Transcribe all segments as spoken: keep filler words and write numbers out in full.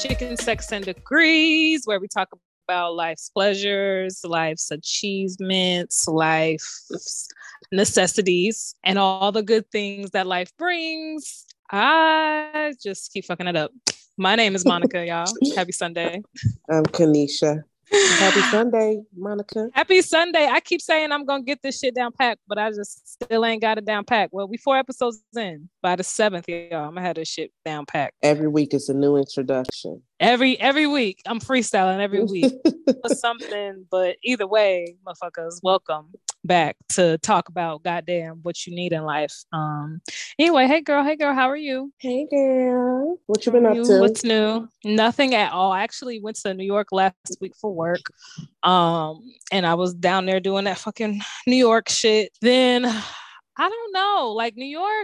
Chicken Sex and Degrees, where we talk about life's pleasures, life's achievements, life's necessities, and all the good things that life brings. I just keep fucking it up. My name is Monica, y'all. Happy Sunday. I'm Kanisha. Happy Sunday, Monica. Happy Sunday. I keep saying I'm going to get this shit down packed, but I just still ain't got it down packed. Well, we four episodes in. By the seventh, y'all, I'm going to have this shit down packed. Every week is a new introduction. Every every week. I'm freestyling every week. Something, but either way, motherfuckers, welcome back to talk about goddamn what you need in life. Um. Anyway, hey girl, hey girl, how are you? Hey girl, what you been up you, to? What's new? Nothing at all. I actually went to New York last week for work. Um, and I was down there doing that fucking New York shit. Then I don't know, like New York.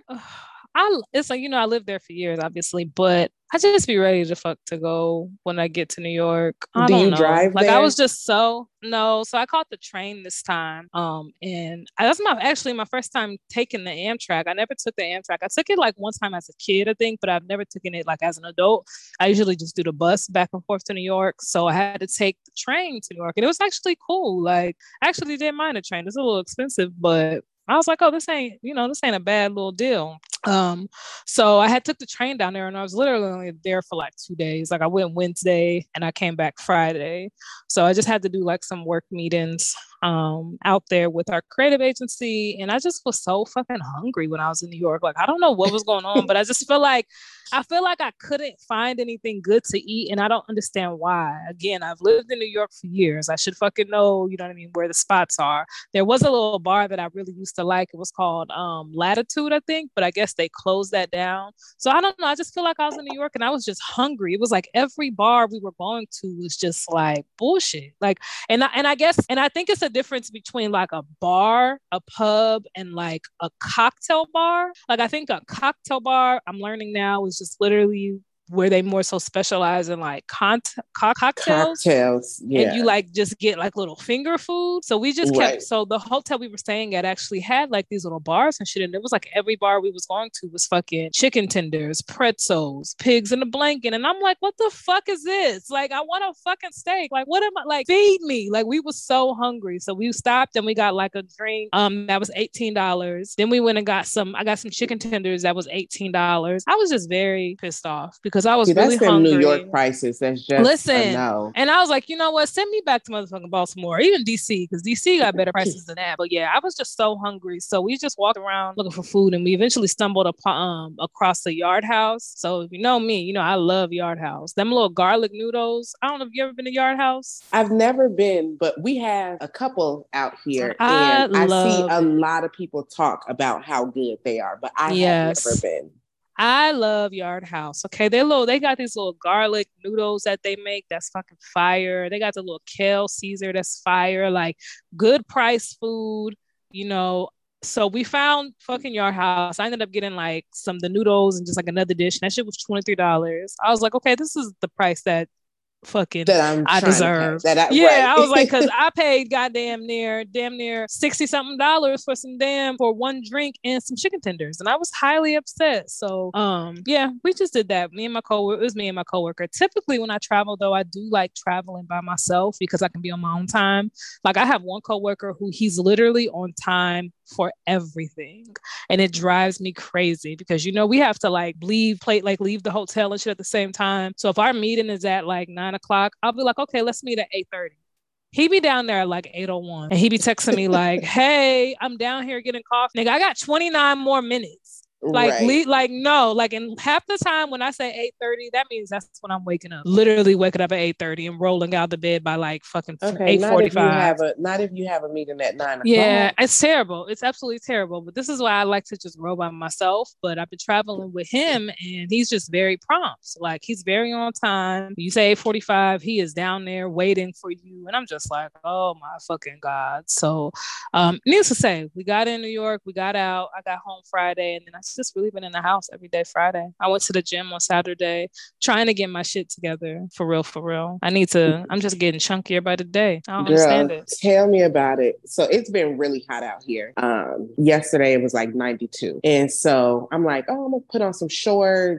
I it's like, you know, I lived there for years, obviously, but I just be ready to fuck to go when I get to New York. I Do don't you know. drive like there? I was just so no. So I caught the train this time. Um, and I, that's my actually my first time taking the Amtrak. I never took the Amtrak. I took it like one time as a kid, I think, but I've never taken it like as an adult. I usually just do the bus back and forth to New York. So I had to take the train to New York, and it was actually cool. Like I actually didn't mind the train. It's a little expensive, but I was like, oh, this ain't, you know, this ain't a bad little deal. Um, so I had took the train down there, and I was literally only there for like two days. Like I went Wednesday and I came back Friday. So I just had to do like some work meetings um out there with our creative agency. And I just was so fucking hungry when I was in New York. Like I don't know what was going on, but I just feel like I feel like I couldn't find anything good to eat, and I don't understand why. Again, I've lived in New York for years. I should fucking know, you know what I mean, where the spots are. There was a little bar that I really used to like. It was called um, Latitude, I think, but I guess they closed that down. So I don't know. I just feel like I was in New York and I was just hungry. It was like every bar we were going to was just like bullshit. Like, and I, and I guess, and I think it's a difference between like a bar, a pub, and like a cocktail bar. Like I think a cocktail bar, I'm learning now, is just literally where they more so specialize in like con- co- cocktails. Cocktails, yeah. And you like just get like little finger food. So we just kept, Right. so the hotel we were staying at actually had like these little bars and shit. And it was like every bar we was going to was fucking chicken tenders, pretzels, pigs in a blanket. And I'm like, what the fuck is this? Like, I want a fucking steak. Like, what am I, like, feed me. Like, we were so hungry. So we stopped and we got like a drink um that was eighteen dollars. Then we went and got some, I got some chicken tenders that was eighteen dollars. I was just very pissed off because I was See, really that's them hungry. New York prices. That's just Listen, a no. And I was like, you know what? Send me back to motherfucking Baltimore, even D C, because D C got better prices than that. But yeah, I was just so hungry. So we just walked around looking for food, and we eventually stumbled upon, um, across the Yard House. So if you know me, you know I love Yard House. Them little garlic noodles. I don't know if you ever been to Yard House. I've never been, but we have a couple out here, I and I see a love it. lot of people talk about how good they are, but I Yes. have never been. I love Yard House. Okay, they little they got these little garlic noodles that they make that's fucking fire. They got the little kale Caesar that's fire. Like good price food, you know. So we found fucking Yard House. I ended up getting like some of the noodles and just like another dish. And that shit was twenty-three dollars. I was like, okay, this is the price that fucking that I'm I trying deserve. To pay. That I, yeah, right. I was like, because I paid goddamn near, damn near sixty something dollars for some damn for one drink and some chicken tenders, and I was highly upset. So, um, yeah, we just did that. Me and my coworker. It was me and my coworker. Typically, when I travel, though, I do like traveling by myself because I can be on my own time. Like I have one coworker who he's literally on time for everything, and it drives me crazy because you know we have to like leave plate like leave the hotel and shit at the same time. So if our meeting is at like nine o'clock, I'll be like, okay, let's meet at eight thirty. He be down there at like eight oh one, and he be texting me like, hey, I'm down here getting coffee. Nigga, I got twenty-nine more minutes. Like, right. le- like no, like, and half the time when I say eight thirty, that means that's when I'm waking up. Literally waking up at eight thirty and rolling out the bed by like fucking okay, eight forty-five. Not if you have a, not if you have a meeting at nine o'clock. Yeah, it's terrible. It's absolutely terrible. But this is why I like to just roll by myself. But I've been traveling with him, and he's just very prompt. Like he's very on time. You say eight forty-five, he is down there waiting for you, and I'm just like, oh my fucking god. So, um, needless to say, we got in New York, we got out. I got home Friday, and then I just really been in the house every day Friday. I went to the gym on Saturday, trying to get my shit together for real, for real. I need to. I'm just getting chunkier by the day. I don't Girl, understand it. Tell me about it. So it's been really hot out here. Um, yesterday it was like ninety-two, and so I'm like, oh, I'm gonna put on some shorts,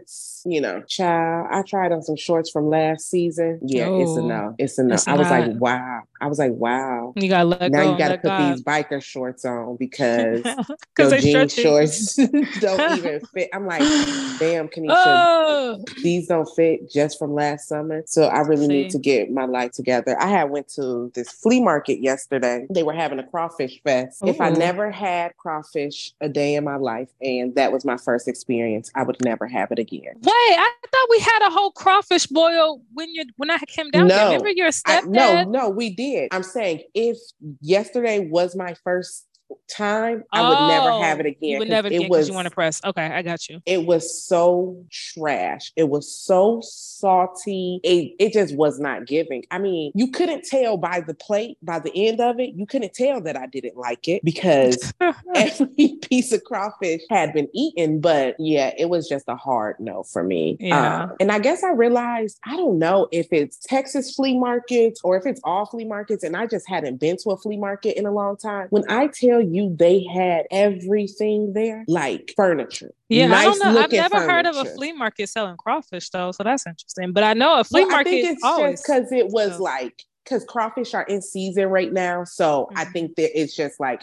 you know, child, I tried on some shorts from last season. Yeah, oh, it's a no. It's a no. It's I was not. like, wow. I was like, wow. You gotta let now go. you got to let put God. these biker shorts on because because your they jean stretchy. shorts don't even fit. I'm like, damn, Kanisha, oh. these don't fit just from last summer. So I really See. need to get my life together. I had went to this flea market yesterday. They were having a crawfish fest. Ooh. If I never had crawfish a day in my life, and that was my first experience, I would never have it again. Wait, I thought we had a whole crawfish boil when you when I came down no, there. Remember your stepdad? I, no, no, we did. I'm saying if yesterday was my first time, I oh, would never have it again. You would never it again because you want to press. Okay, I got you. It was so trash. It was so salty. It, it just was not giving. I mean, you couldn't tell by the plate, by the end of it, you couldn't tell that I didn't like it because every piece of crawfish had been eaten. But yeah, it was just a hard no for me. Yeah. Um, and I guess I realized, I don't know if it's Texas flea markets or if it's all flea markets, and I just hadn't been to a flea market in a long time. When I tell you they had everything there, like furniture. Yeah, nice I don't know. I've never furniture. heard of a flea market selling crawfish though, so that's interesting. But I know a flea well, market. I think it's always just because it was sells. like because crawfish are in season right now, so mm-hmm. I think that it's just like,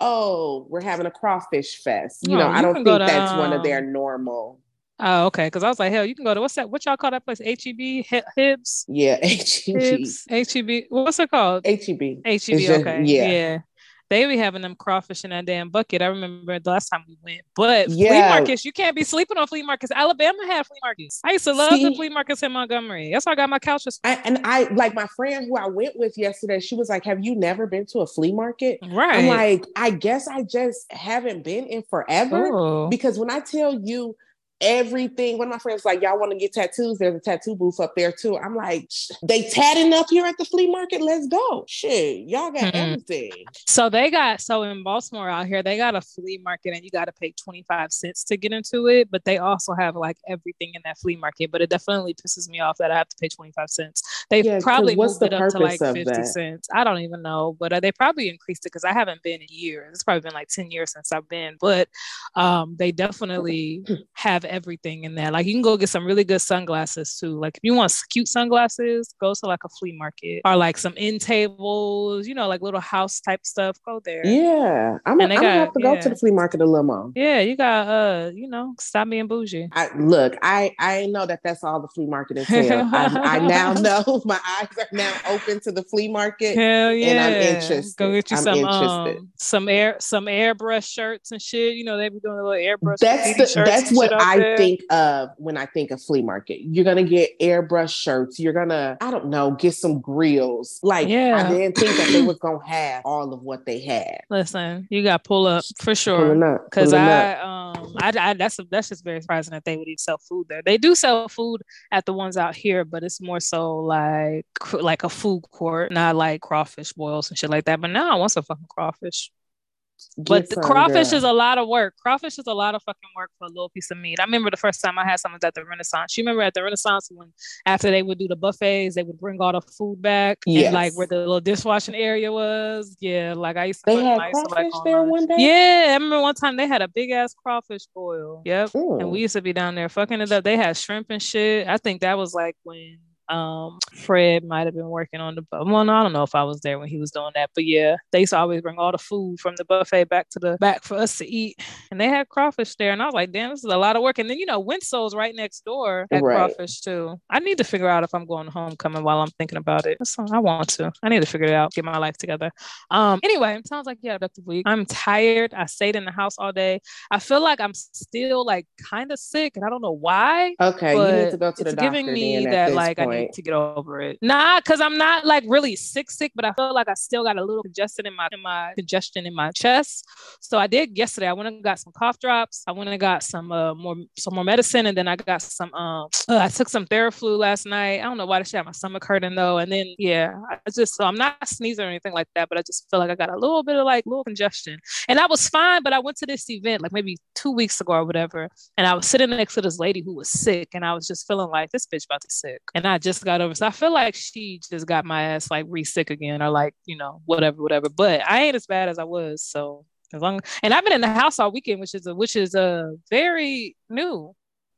oh, we're having a crawfish fest. You oh, know, you I don't think to, that's um... one of their normal. Oh, okay. Because I was like, hell, you can go to what's that? What y'all call that place? H E B Hibbs. Yeah, H E B. H E B. What's it called? H E B. H E B. Just, okay. Yeah. Yeah. They be having them crawfish in that damn bucket. I remember the last time we went. But yeah. flea markets, you can't be sleeping on flea markets. Alabama had flea markets. I used to love See, the flea markets in Montgomery. That's why I got my couches. I, and I, like my friend who I went with yesterday, she was like, have you never been to a flea market? Right. I'm like, I guess I just haven't been in forever. Ooh. Because when I tell you, everything. One of my friends was like, y'all want to get tattoos? There's a tattoo booth up there too. I'm like, they tatting up here at the flea market? Let's go. Shit, y'all got mm-hmm. everything. So they got, so in Baltimore out here, they got a flea market and you got to pay twenty-five cents to get into it. But they also have like everything in that flea market. But it definitely pisses me off that I have to pay twenty-five cents. They yeah, probably moved it up to like fifty that? cents. I don't even know. But uh, they probably increased it because I haven't been in years. It's probably been like ten years since I've been. But um, they definitely have everything in there. Like you can go get some really good sunglasses too. Like if you want cute sunglasses, go to like a flea market or like some end tables, you know, like little house type stuff. Go there. Yeah, I'm, I'm got, gonna have to yeah. go to the flea market a little more. Yeah, you got uh, you know, stop being bougie. I, look, I I know that that's all the flea market entails. I, I now know my eyes are now open to the flea market. Hell yeah, and I'm interested. Go get you I'm some interested. um, some air some airbrush shirts and shit. You know, they be doing a little airbrush. That's the, that's what I there. think of when I think of flea market. You're gonna get airbrush shirts. You're gonna, I don't know, get some grills. Like yeah. I didn't think that they was gonna have all of what they had. Listen, you got pull up for sure. Because I up. um I, I that's that's just very surprising that they would even sell food there. They do sell food at the ones out here, but it's more so like like a food court, not like crawfish boils and shit like that. But now I want some fucking crawfish. Get but the crawfish girl. is a lot of work. Crawfish is a lot of fucking work for a little piece of meat. I remember the first time I had something at the Renaissance. You remember at the Renaissance when after they would do the buffets, they would bring all the food back yes. and like where the little dishwashing area was. Yeah, like I used to. They had crawfish like there one day. Yeah, I remember one time they had a big ass crawfish boil. Yep, Ooh. And we used to be down there fucking it up. They had shrimp and shit. I think that was like when. Um, Fred might have been working on the well, no, I don't know if I was there when he was doing that, but yeah, they used to always bring all the food from the buffet back to the back for us to eat, and they had crawfish there, and I was like, damn, this is a lot of work. And then you know, Winslow's right next door at right. crawfish too. I need to figure out if I'm going to homecoming while I'm thinking about it. That's I want to. I need to figure it out, get my life together. Um, anyway, it sounds like yeah, productive week. I'm tired. I stayed in the house all day. I feel like I'm still like kind of sick, and I don't know why. Okay, you need to go to the doctor. It's giving me then that at like point. I need to get over it. Nah, because I'm not like really sick sick, but I feel like I still got a little congestion in my in my congestion in my chest. So I did yesterday. I went and got some cough drops. I went and got some uh more some more medicine, and then I got some um uh, I took some Theraflu last night. I don't know why the shit had my stomach hurting though. And then yeah, I just so I'm not sneezing or anything like that, but I just feel like I got a little bit of like little congestion. And I was fine, but I went to this event like maybe two weeks ago or whatever, and I was sitting next to this lady who was sick, and I was just feeling like this bitch about to be sick, and I just got over. So I feel like she just got my ass like re-sick again or like, you know, whatever, whatever. But I ain't as bad as I was. So as long and I've been in the house all weekend, which is a which is a uh, very new.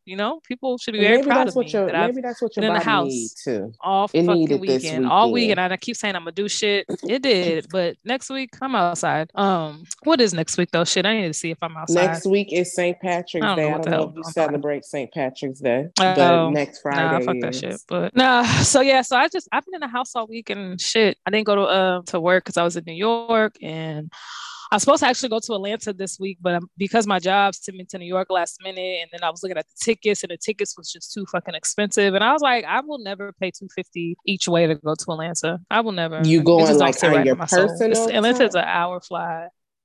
You know, people should be And very maybe proud that's of what me your that I've maybe that's what your been in the body needs house too. all It fucking needed this weekend, all weekend. weekend. And I keep saying I'm gonna do shit. It did, but next week I'm outside. Um, what is next week though? Shit, I need to see if I'm outside. Next week is Saint Patrick's I don't Day. know I what don't the know hell if you I'm doing. celebrate Saint Patrick's Day, but Oh, next nah, Friday fuck that is. shit. But nah, so yeah, so I just I've been in the house all week and shit. I didn't go to uh to work because I was in New York, and I was supposed to actually go to Atlanta this week, but um, because my job sent me to New York last minute, and then I was looking at the tickets, and the tickets was just too fucking expensive, and I was like, I will never pay two fifty each way to go to Atlanta. I will never. You It going just don't like sit on right your with my soul. It's, personal Atlanta's time? an hour flight.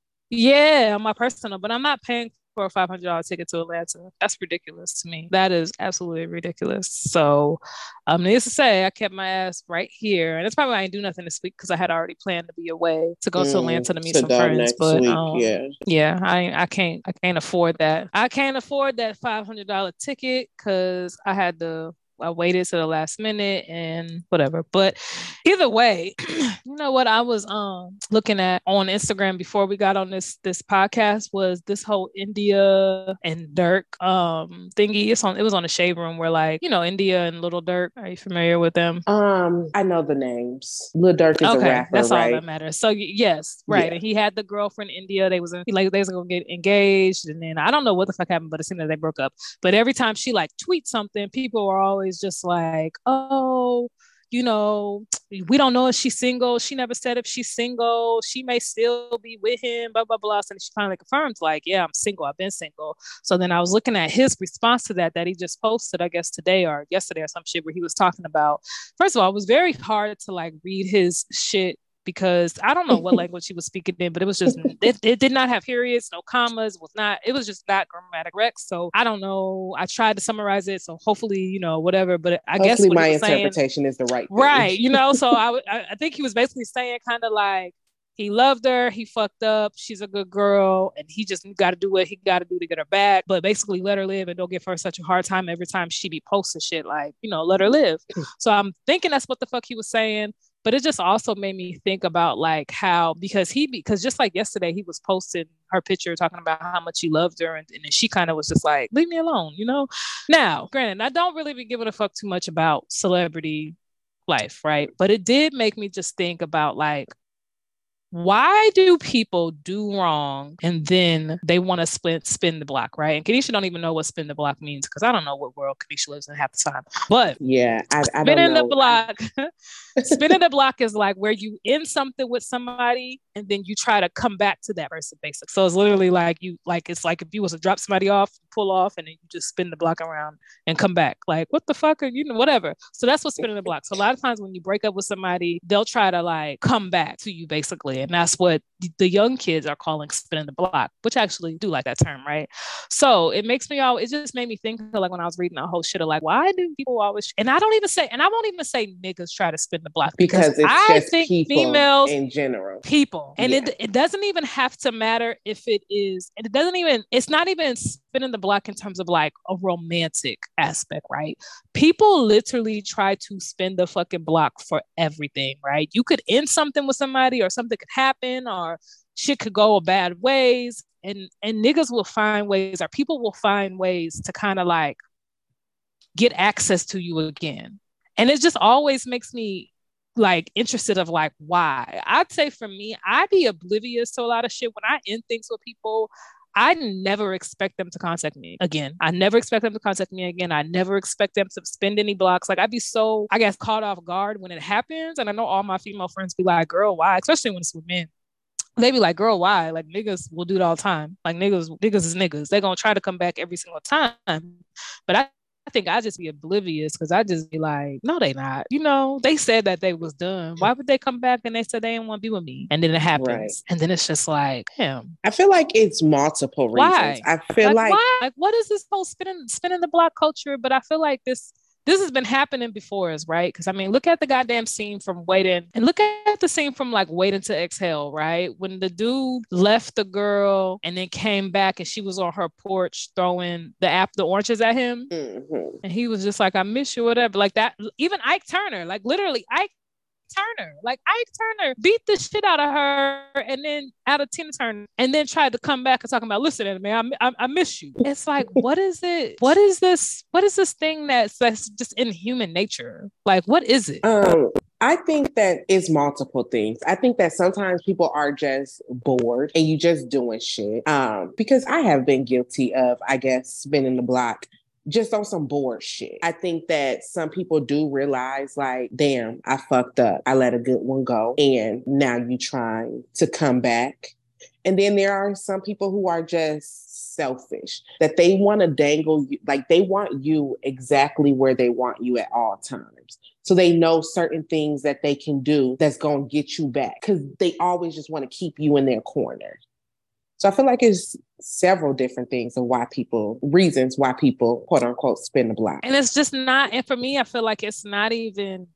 Yeah, on my personal, but I'm not paying for a five hundred dollars ticket to Atlanta. That's ridiculous to me. That is absolutely ridiculous. So, um, needless to say, I kept my ass right here, and that's probably why I didn't do nothing this week because I had already planned to be away to go to Atlanta to Mm, meet to some go friends. next But week, um, yeah. yeah, I I can't I can't afford that. I can't afford that five hundred dollar ticket because I had to. I waited to the last minute and whatever. But either way, you know what I was um looking at on Instagram before we got on this this podcast was this whole India and Dirk um thingy. It's on it was on the Shade Room where like, you know, India and Little Dirk. Are you familiar with them? Um, I know the names. Lil Durk is a Okay, rapper, that's all right? that matters. So y- yes, right. Yeah. And he had the girlfriend in India. They was in, like they was gonna get engaged, and then I don't know what the fuck happened, but it seemed that they broke up. But every time she like tweets something, people were always just like, "Oh, you know, we don't know if she's single. She never said if she's single. She may still be with him." Blah blah blah. So she finally confirmed, like, "Yeah, I'm single. I've been single." So then I was looking at his response to that that he just posted, I guess today or yesterday or some shit, where he was talking about. First of all, it was very hard to like read his shit because I don't know what language he was speaking in, but it was just it, it did not have periods, no commas, was not it was just not grammatic correct. So I don't know. I tried to summarize it, so hopefully you know whatever. But I guess Hopefully what my he was saying, interpretation is the right thing. right? You know, so I I think he was basically saying kind of like. He loved her. He fucked up. She's a good girl, and he just got to do what he got to do to get her back. But basically, let her live and don't give her such a hard time every time she be posting shit. Like, you know, let her live. So I'm thinking that's what the fuck he was saying. But it just also made me think about like how because he because just like yesterday he was posting her picture talking about how much he loved her, and, and then she kind of was just like, leave me alone, you know. Now, granted, I don't really be giving a fuck too much about celebrity life, right? But it did make me just think about like. Why do people do wrong and then they want to spin spin the block, right? And Kanisha don't even know what spin the block means because I don't know what world Kanisha lives in half the time. But yeah, I, I don't spinning know. the block, spinning the block is like where you end something with somebody and then you try to come back to that person, basically. So it's literally like you like it's like if you was to drop somebody off, pull off, and then you just spin the block around and come back. Like what the fuck are you know whatever. So that's what spinning the block. So a lot of times when you break up with somebody, they'll try to like come back to you basically. And that's what the young kids are calling spinning the block, which I actually do like that term, right? So it makes me all, it just made me think of like when I was reading that whole shit of like, why do people always, and I don't even say, and I won't even say niggas try to spin the block because, because it's I just think people females in general. People. And Yeah. it, it doesn't even have to matter if it is, and it doesn't even, it's not even spinning the block in terms of like a romantic aspect, right? People literally try to spin the fucking block for everything, right? You could end something with somebody or something could happen or shit could go bad ways. And, and niggas will find ways or people will find ways to kind of like get access to you again. And it just always makes me like interested of like why. I'd say for me, I'd be oblivious to a lot of shit when I end things with people. I never expect them to contact me again. I never expect them to contact me again. I never expect them to spend any blocks. Like I'd be so, I guess, caught off guard when it happens. And I know all my female friends be like, girl, why? Especially when it's with men. They be like, girl, why? Like niggas will do it all the time. Like niggas, niggas is niggas. They're gonna try to come back every single time. But I I think I just be oblivious because I just be like, no, they not. You know, they said that they was done. Why would they come back and they said they didn't want to be with me? And then it happens. Right. And then it's just like, damn. I feel like it's multiple reasons. Why? I feel like, like, why? Like, what is this whole spinning spinning the block culture? But I feel like this this has been happening before us, right? Because I mean, look at the goddamn scene from Waiting, and look at the scene from like Waiting to Exhale, right? When the dude left the girl and then came back and she was on her porch throwing the app, the oranges at him. Mm-hmm. And he was just like, I miss you, whatever. Like that, even Ike Turner, like literally Ike Turner. Like Ike Turner beat the shit out of her and then out of Tina Turner and then tried to come back and talking about, listen to me, I, I, I miss you. It's like, what is it? What is this? What is this thing that's, that's just in human nature? Like, what is it? Um, I think that it's multiple things. I think that sometimes people are just bored and you just doing shit. Um, because I have been guilty of, I guess, spinning the block just on some bored shit. I think that some people do realize like, damn, I fucked up. I let a good one go. And now you trying to come back. And then there are some people who are just selfish, that they want to dangle you, like they want you exactly where they want you at all times. So they know certain things that they can do that's going to get you back because they always just want to keep you in their corner. So I feel like it's several different things of why people, reasons why people, quote unquote, spin the block. And it's just not, and for me, I feel like it's not even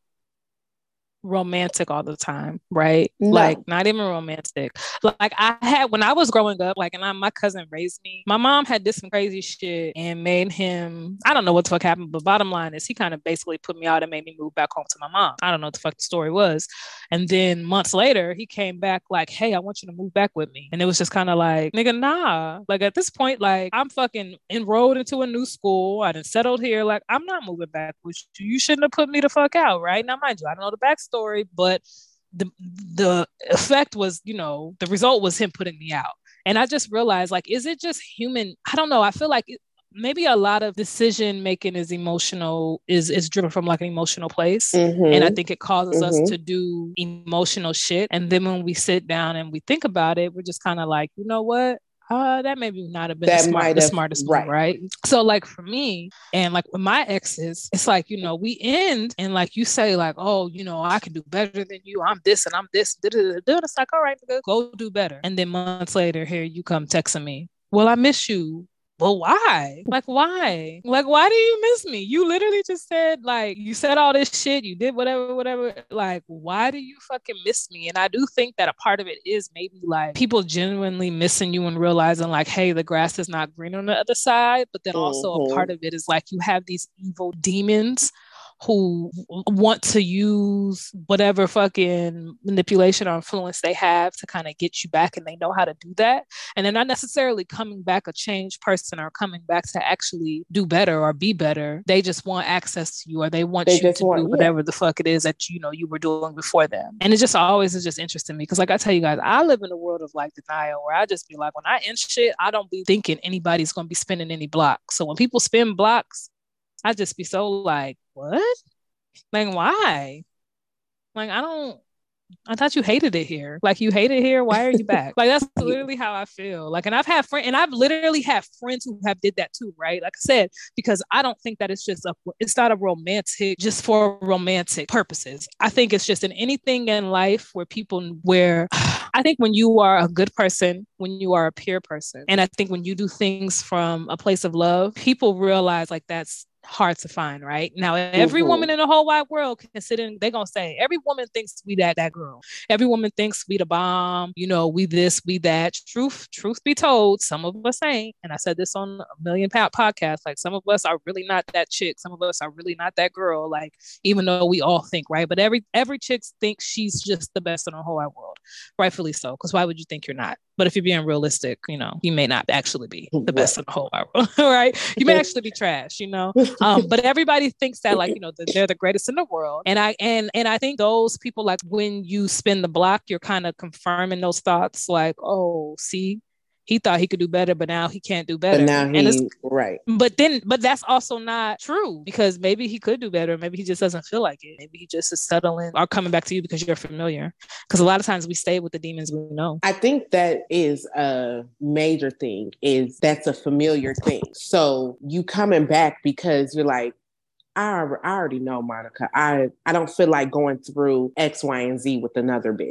romantic all the time, right? No. Like not even romantic. Like I had, when I was growing up, like, and I, my cousin raised me, my mom had did some crazy shit and made him, I don't know what the fuck happened, but bottom line is he kind of basically put me out and made me move back home to my mom. I don't know what the fuck the story was. And then months later, he came back like, hey, I want you to move back with me. And it was just kind of like, nigga, nah. Like at this point, like I'm fucking enrolled into a new school. I done settled here. Like I'm not moving back with you. You shouldn't have put me the fuck out, right? Now, mind you, I don't know the backstory. Story, but the the effect was, you know, the result was him putting me out. And I just realized, like, is it just human? I don't know. I feel like it, maybe a lot of decision making is emotional, is is driven from like an emotional place. Mm-hmm. And I think it causes mm-hmm. us to do emotional shit. And then when we sit down and we think about it, we're just kind of like, you know what? Uh, that maybe not have been the, smart, the smartest right. move, right? So like for me, and like with my exes, it's like, you know, we end and like you say like, oh, you know, I can do better than you. I'm this and I'm this. It's like, all right, go do better. And then months later, here you come texting me. Well, I miss you. Well, why? Like, why? Like, why do you miss me? You literally just said, like, you said all this shit. You did whatever, whatever. Like, why do you fucking miss me? And I do think that a part of it is maybe like people genuinely missing you and realizing like, hey, the grass is not green on the other side. But then also mm-hmm. a part of it is like you have these evil demons who want to use whatever fucking manipulation or influence they have to kind of get you back, and they know how to do that. And they're not necessarily coming back a changed person or coming back to actually do better or be better. They just want access to you, or they want they you to want, do whatever yeah. the fuck it is that, you know, you were doing before them. And it just always is just interesting to me because, like I tell you guys, I live in a world of like denial where I just be like, when I end shit, I don't be thinking anybody's going to be spinning any blocks. So when people spin blocks, I just be so like, what? Like, why? Like, I don't, I thought you hated it here. Like, you hate it here. Why are you back? Like, that's literally how I feel. Like, and I've had friends, and I've literally had friends who have did that too, right? Like I said, because I don't think that it's just a, it's not a romantic, just for romantic purposes. I think it's just in anything in life where people, where I think when you are a good person, when you are a pure person, and I think when you do things from a place of love, people realize like that's hard to find, right? Now, every mm-hmm. woman in the whole wide world can sit in, they're gonna say, every woman thinks we that that girl. Every woman thinks we the bomb, you know, we this, we that. Truth, truth be told, some of us ain't. And I said this on a million pound podcast, like some of us are really not that chick. Some of us are really not that girl. Like, even though we all think, right? But every every chick thinks she's just the best in the whole wide world. Rightfully so. Because why would you think you're not? But if you're being realistic, you know, you may not actually be the best in the whole wide world, right? You may actually be trash, you know? Um, but everybody thinks that, like, you know, that they're the greatest in the world. And I and and I think those people, like, when you spin the block, you're kind of confirming those thoughts, like, oh, see, he thought he could do better, but now he can't do better. But now he, and it's, right. But then, but that's also not true, because maybe he could do better. Maybe he just doesn't feel like it. Maybe he just is settling or coming back to you because you're familiar. Because a lot of times we stay with the demons we know. I think that is a major thing, is that's a familiar thing. So you coming back because you're like, I, I already know Monica. I, I don't feel like going through X, Y, and Z with another bitch.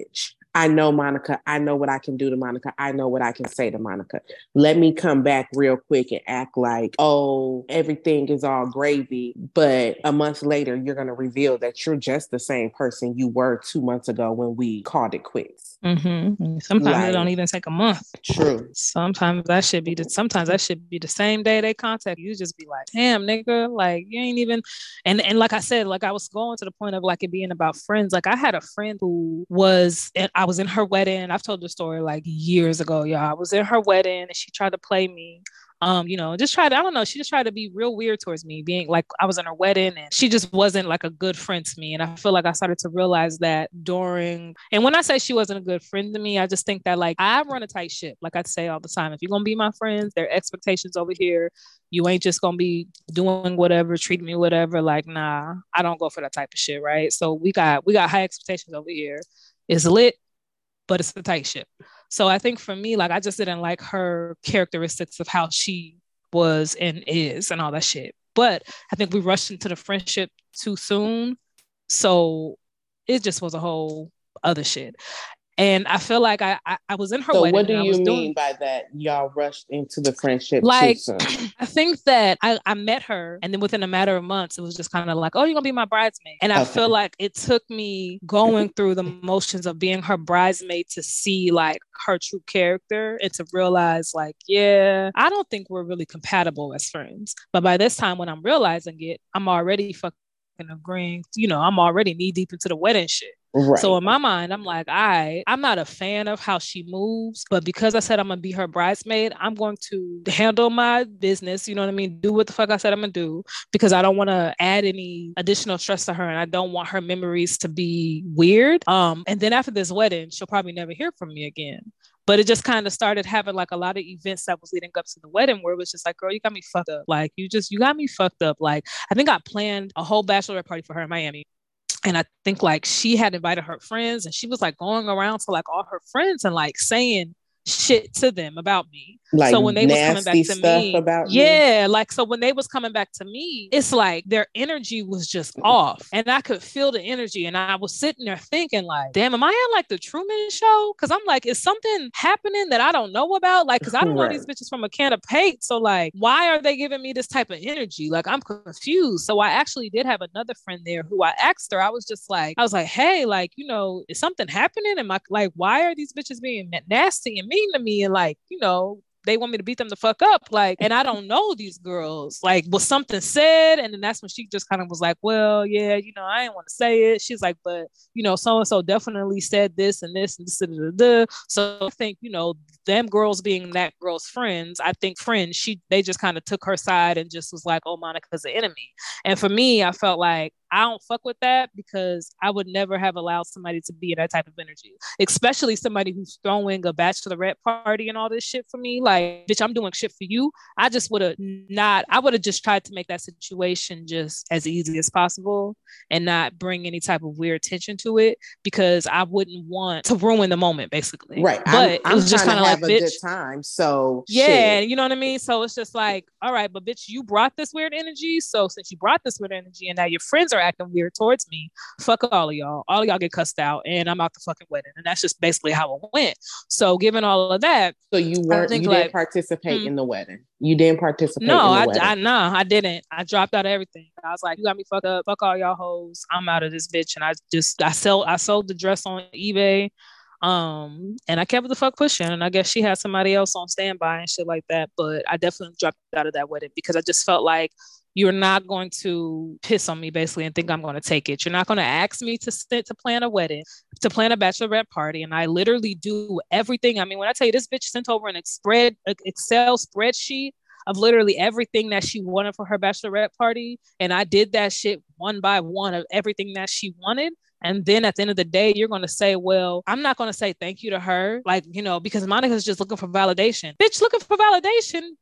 I know Monica. I know what I can do to Monica. I know what I can say to Monica. Let me come back real quick and act like, oh, everything is all gravy. But a month later, you're going to reveal that you're just the same person you were two months ago when we called it quits. Mm-hmm. Sometimes like, it don't even take a month. True. Sometimes that should be the sometimes that should be the same day they contact you. Just be like, damn, nigga, like you ain't even. And and like I said, like I was going to the point of like it being about friends. Like I had a friend who was, and I was in her wedding. I've told the story like years ago, y'all. I was in her wedding and she tried to play me. Um, you know, just tried to, I don't know, she just tried to be real weird towards me, being like, I was in her wedding and she just wasn't like a good friend to me. And I feel like I started to realize that during, and when I say she wasn't a good friend to me, I just think that like, I run a tight ship. Like I say all the time, if you're going to be my friends, there are expectations over here. You ain't just going to be doing whatever, treating me whatever. Like, nah, I don't go for that type of shit. Right. So we got, we got high expectations over here. It's lit, but it's a tight ship. So I think for me, like, I just didn't like her characteristics of how she was and is and all that shit. But I think we rushed into the friendship too soon. So it just was a whole other shit. And I feel like I I, I was in her so wedding. So what do you mean doing, by that? Y'all rushed into the friendship like, too soon? I think that I, I met her and then within a matter of months, it was just kind of like, oh, you're going to be my bridesmaid. And I okay. feel like it took me going through the motions of being her bridesmaid to see like her true character and to realize like, yeah, I don't think we're really compatible as friends. But by this time when I'm realizing it, I'm already fucking agreeing, you know, I'm already knee deep into the wedding shit. Right. So in my mind, I'm like, I, I'm not a fan of how she moves, but because I said I'm gonna be her bridesmaid, I'm going to handle my business. You know what I mean? Do what the fuck I said I'm gonna do because I don't want to add any additional stress to her, and I don't want her memories to be weird. Um, and then after this wedding, she'll probably never hear from me again. But it just kind of started having like a lot of events that was leading up to the wedding where it was just like, girl, you got me fucked up. Like you just, you got me fucked up. Like I think I planned a whole bachelorette party for her in Miami. And I think like she had invited her friends and she was like going around to like all her friends and like saying shit to them about me. Like so when they was coming back to me, about yeah, you? like so when they was coming back to me, it's like their energy was just off, and I could feel the energy, and I was sitting there thinking like, damn, am I on like the Truman Show? Because I'm like, is something happening that I don't know about? Like, because I don't right. know these bitches from a can of paint, so like, why are they giving me this type of energy? Like, I'm confused. So I actually did have another friend there who I asked her. I was just like, I was like, hey, like, you know, is something happening? Am I like, why are these bitches being nasty and mean to me? And like, you know, they want me to beat them the fuck up. Like, and I don't know these girls. Like, was something said? And then that's when she just kind of was like, well, yeah, you know, I didn't want to say it. She's like, but, you know, so-and-so definitely said this and this and this and da, da, da. So I think, you know, them girls being that girl's friends, I think friends, she, they just kind of took her side and just was like, oh, Monica's the enemy. And for me, I felt like, I don't fuck with that because I would never have allowed somebody to be in that type of energy, especially somebody who's throwing a bachelorette party and all this shit for me. Like, bitch, I'm doing shit for you. I just would have not, I would have just tried to make that situation just as easy as possible and not bring any type of weird tension to it because I wouldn't want to ruin the moment, basically. Right. But I'm, it I'm was just kind of like, a bitch. Good time. So, yeah, shit. you know what I mean? So it's just like, all right, but bitch, you brought this weird energy. So since you brought this weird energy and now your friends are acting weird towards me, fuck all of y'all. All of y'all get cussed out and I'm out the fucking wedding. And that's just basically how it went. So given all of that. So you weren't, you like, didn't participate hmm, in the wedding. You didn't participate no, in the I, wedding. I, no, I didn't. I dropped out of everything. I was like, you got me fucked up. Fuck all y'all hoes. I'm out of this bitch. And I just, I sell, I sold the dress on eBay. Um, and I kept the fuck pushing. And I guess she had somebody else on standby and shit like that. But I definitely dropped out of that wedding because I just felt like you're not going to piss on me basically and think I'm going to take it. You're not going to ask me to sit to plan a wedding, to plan a bachelorette party. And I literally do everything. I mean, when I tell you this bitch sent over an spread, an Excel spreadsheet of literally everything that she wanted for her bachelorette party. And I did that shit one by one of everything that she wanted. And then at the end of the day, you're going to say, well, I'm not going to say thank you to her. Like, you know, because Monica's just looking for validation. Bitch, looking for validation.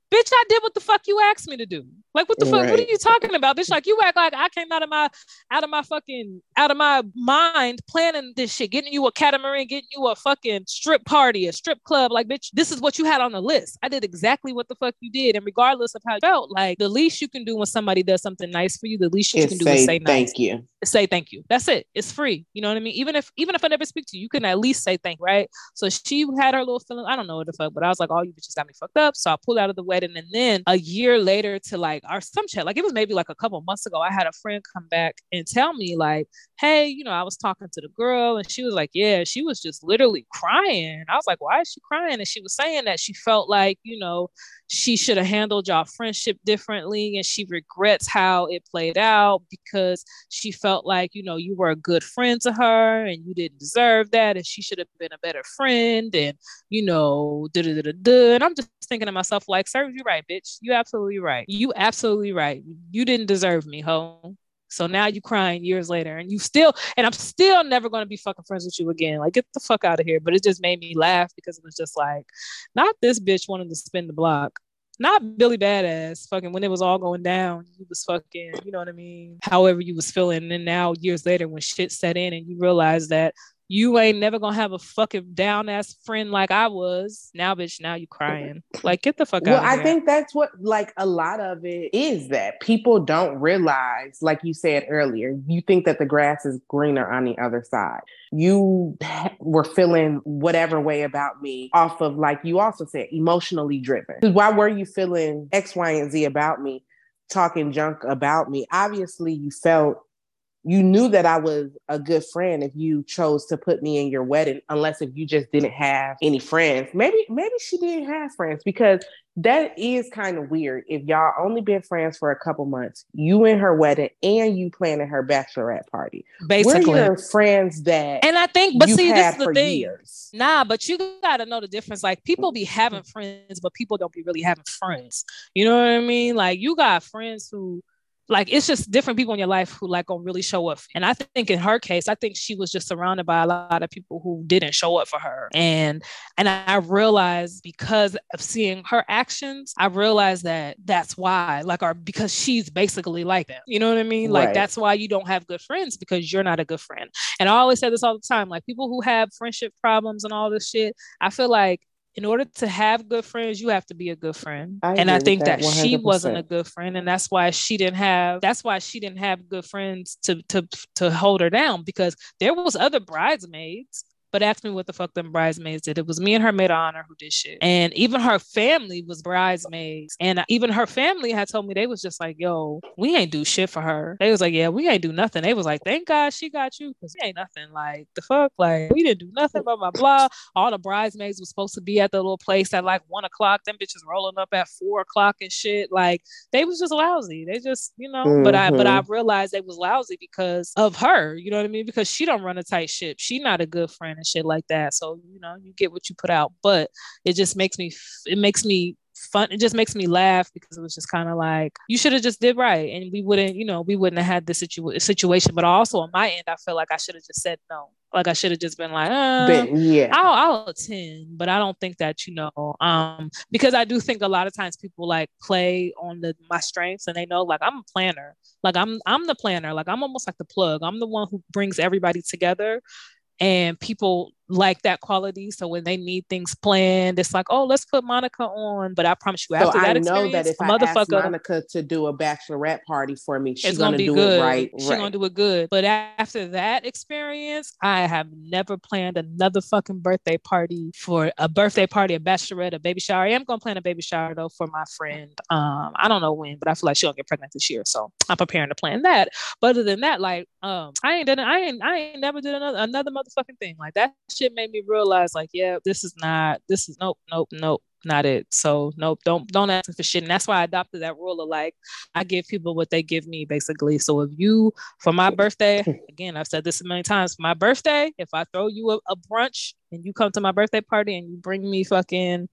Bitch, I did what the fuck you asked me to do. Like, what the fuck? Right. What are you talking about, bitch? Like, you act like I came out of my, out of my fucking, out of my mind planning this shit, getting you a catamaran, getting you a fucking strip party, a strip club. Like, bitch, this is what you had on the list. I did exactly what the fuck you did, and regardless of how you felt, like the least you can do when somebody does something nice for you, the least you It's can do say is say nice. Thank you. Say thank you. That's it. It's free. You know what I mean? Even if, even if I never speak to you, you can at least say thank you, right? So she had her little feeling. I don't know what the fuck, but I was like, oh, you bitches got me fucked up. So I pulled out of the wedding, and then a year later to like our some chat, like it was maybe like a couple months ago, I had a friend come back and tell me like, hey, you know, I was talking to the girl and she was like, yeah, she was just literally crying. I was like, why is she crying? And she was saying that she felt like, you know, she should have handled y'all friendship differently, and she regrets how it played out because she felt like, you know, you were a good friend to her and you didn't deserve that, and she should have been a better friend, and you know, da da da da. And I'm just thinking to myself, like, sir, you're right, bitch. You absolutely right. You absolutely right. You didn't deserve me, ho. So now you crying years later, and you still, and I'm still never going to be fucking friends with you again. Like, get the fuck out of here. But it just made me laugh because it was just like, not this bitch wanting to spin the block. Not Billy Badass, fucking when it was all going down, you was fucking, you know what I mean? However you was feeling. And then now years later when shit set in and you realize that you ain't never gonna have a fucking down ass friend like I was. Now, bitch, now you crying. Like, get the fuck well, out of I here. I think that's what, like, a lot of it is that people don't realize, like you said earlier, you think that the grass is greener on the other side. You were feeling whatever way about me off of, like you also said, emotionally driven. Why were you feeling X, Y, and Z about me, talking junk about me? Obviously, you felt you knew that I was a good friend if you chose to put me in your wedding, unless if you just didn't have any friends. Maybe, maybe she didn't have friends, because that is kind of weird. If y'all only been friends for a couple months, you in her wedding and you planning her bachelorette party. Basically. We're your friends that and I think, but you've see, had this is the for thing. years. Nah, but you gotta know the difference. Like, people be having friends, but people don't be really having friends. You know what I mean? Like, you got friends who, like, it's just different people in your life who like gonna really show up. And I think in her case, I think she was just surrounded by a lot of people who didn't show up for her. And and I realized, because of seeing her actions, I realized that that's why, like, or because she's basically like that. You know what I mean? Like, Right. that's why you don't have good friends, because you're not a good friend. And I always say this all the time, like, people who have friendship problems and all this shit, I feel like in order to have good friends, you have to be a good friend. I and I think that, that she wasn't a good friend. And that's why she didn't have, that's why she didn't have good friends to, to, to hold her down, because there was other bridesmaids. But ask me what the fuck them bridesmaids did. It was me and her maid of honor who did shit. And even her family was bridesmaids. And even her family had told me, they was just like, yo, we ain't do shit for her. They was like, yeah, we ain't do nothing. They was like, thank God she got you, because we ain't nothing. Like, the fuck? Like, we didn't do nothing, blah, blah, blah. All the bridesmaids was supposed to be at the little place at like one o'clock. Them bitches rolling up at four o'clock and shit. Like, they was just lousy. They just, you know, mm-hmm. but I but I realized they was lousy because of her. You know what I mean? Because she don't run a tight ship. She not a good friend and shit like that. So, you know, you get what you put out. But it just makes me, it makes me fun. It just makes me laugh, because it was just kind of like, you should have just did right, and we wouldn't, you know, we wouldn't have had this situ- situation. But also on my end, I feel like I should have just said no. Like, I should have just been like, uh, but, yeah, I'll, I'll attend, but I don't think that, you know, um, because I do think a lot of times people like play on the my strengths, and they know, like, I'm a planner, like I'm I'm the planner, like I'm almost like the plug. I'm the one who brings everybody together. And people like that quality. So when they need things planned, it's like, oh, let's put Monica on. But I promise you, after so that I know experience, that if I ask Monica to do a bachelorette party for me, she's gonna, gonna do good. it right. She's right. gonna do it good. But after that experience, I have never planned another fucking birthday party for a birthday party, a bachelorette, a baby shower. I am gonna plan a baby shower though for my friend. Um, I don't know when, but I feel like she'll get pregnant this year, so I'm preparing to plan that. But other than that, like, um, I ain't done, I ain't, I ain't never did another another motherfucking thing like that. Shit made me realize, like, yeah, this is not, this is nope, nope, nope. Not it. So nope, don't don't ask me for shit. And that's why I adopted that rule of, like, I give people what they give me, basically. So if you, for my birthday, again, I've said this a million times, for my birthday, if I throw you a, a brunch and you come to my birthday party and you bring me fucking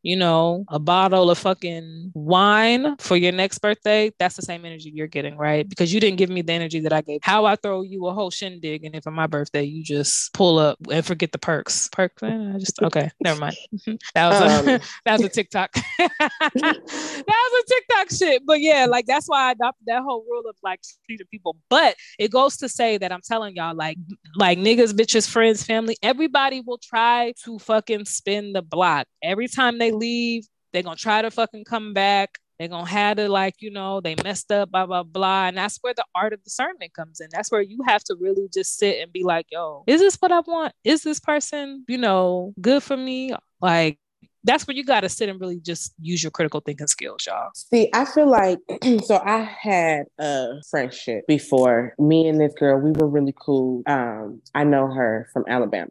you know, a bottle of fucking wine for your next birthday, that's the same energy you're getting, right? Because you didn't give me the energy that I gave. How I throw you a whole shindig, and if on my birthday you just pull up and forget the perks. Perks, man. I just okay, never mind. That was a um. that was a TikTok. That was a TikTok shit. But yeah, like that's why I adopted that whole rule of like treating people. But it goes to say that I'm telling y'all, like, like niggas, bitches, friends, family, everybody will try to fucking spin the block. Every time they leave, they're gonna try to fucking come back. They're gonna have to, like, you know, they messed up, blah, blah, blah. And that's where the art of discernment comes in. That's where you have to really just sit and be like, yo, is this what I want? Is this person, you know, good for me? Like, that's where you got to sit and really just use your critical thinking skills, y'all. See, I feel like, so I had a friendship before. Me and this girl, we were really cool. Um, I know her from Alabama.